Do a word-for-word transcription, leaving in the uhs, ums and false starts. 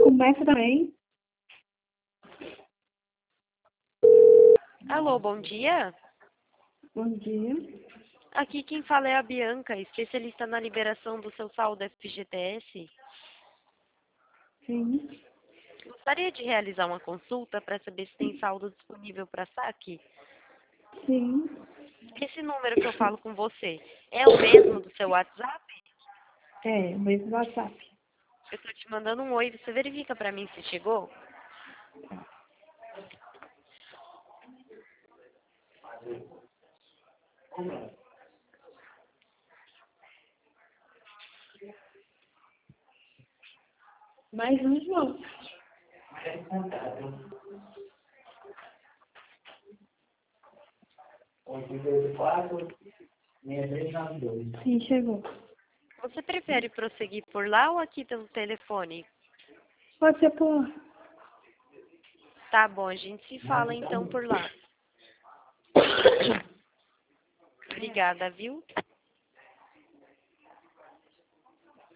Começa também. Alô, bom dia. Bom dia. Aqui quem fala é a Bianca, especialista na liberação do seu saldo F G T S. Sim. Gostaria de realizar uma consulta para saber se tem saldo disponível para saque. Sim. Esse número que eu falo com você é o mesmo do seu WhatsApp? É, o mesmo WhatsApp. Eu estou te mandando um oi, você verifica para mim se chegou? Mais um, João. Sim, chegou. Você prefere prosseguir por lá ou aqui pelo telefone? Pode ser por... Tá bom, a gente se fala então por lá. Obrigada, viu?